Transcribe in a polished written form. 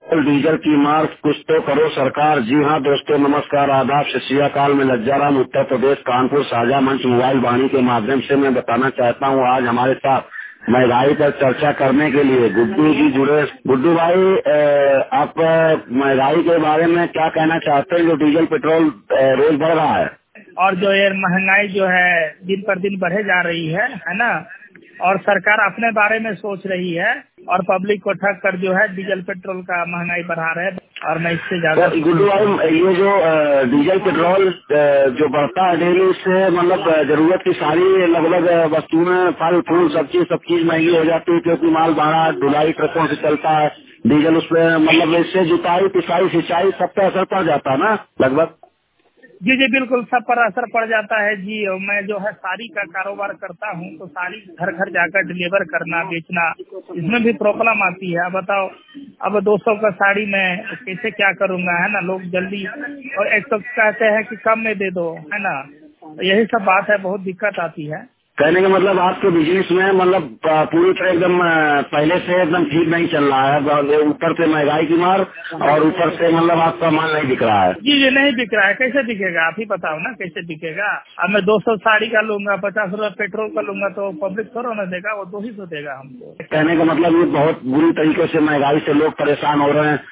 Diesel की मार कुछ तो करो सरकार। जी हाँ दोस्तों, नमस्कार, आदाब, सत श्री अकाल। मैं लज्जाराम, उत्तर प्रदेश, कानपुर साझा मंच मोबाइल वाणी के माध्यम से मैं बताना चाहता हूँ, आज हमारे साथ महंगाई पर चर्चा करने के लिए गुड्डू जी जुड़े। गुड्डू भाई, आप महंगाई के बारे में क्या कहना चाहते हैं? जो डीजल पेट्रोल रोज बढ़ रहा है और जो ये महंगाई जो है दिन पर दिन बढ़े जा रही है ना, और सरकार अपने बारे में सोच रही है और पब्लिक को ठग कर जो है डीजल पेट्रोल का महंगाई बढ़ा रहे हैं। और मैं इससे ज्यादा गुड्डू भाई, ये जो डीजल पेट्रोल जो बढ़ता है डेली, इससे मतलब जरूरत की सारी लगभग वस्तुएं, फल फूल सब चीज महंगी हो जाती है, क्योंकि माल भाड़ा ढुलाई ट्रकों से चलता है, डीजल उसमें मतलब इससे जुताई पिसाई सिंचाई सब पे असर पड़ जाता है ना लगभग। जी जी बिल्कुल, सब पर असर पड़ जाता है जी। और मैं जो है साड़ी का कारोबार करता हूँ, तो साड़ी घर घर जाकर डिलीवर करना, बेचना, इसमें भी प्रॉब्लम आती है। अब बताओ, अब 200 का साड़ी मैं कैसे क्या करूँगा, है ना। लोग जल्दी, और एक तो कहते हैं कि कम में दे दो, है ना। तो यही सब बात है, बहुत दिक्कत आती है। कहने का मतलब आपके बिजनेस में मतलब पूरी तरह एकदम पहले से एकदम ठीक नहीं चल रहा है, ऊपर से महंगाई की मार और ऊपर से मतलब आपका माल नहीं बिक रहा है। जी जी नहीं बिक रहा है। कैसे बिकेगा, आप ही बताओ ना कैसे बिकेगा। अब मैं 200 साड़ी का लूंगा, 50 रुपए पेट्रोल का लूंगा, तो पब्लिक थोड़ा ना देगा, वो 200 देगा हमको। कहने का मतलब ये बहुत बुरी तरीके से महंगाई से लोग परेशान हो रहे हैं।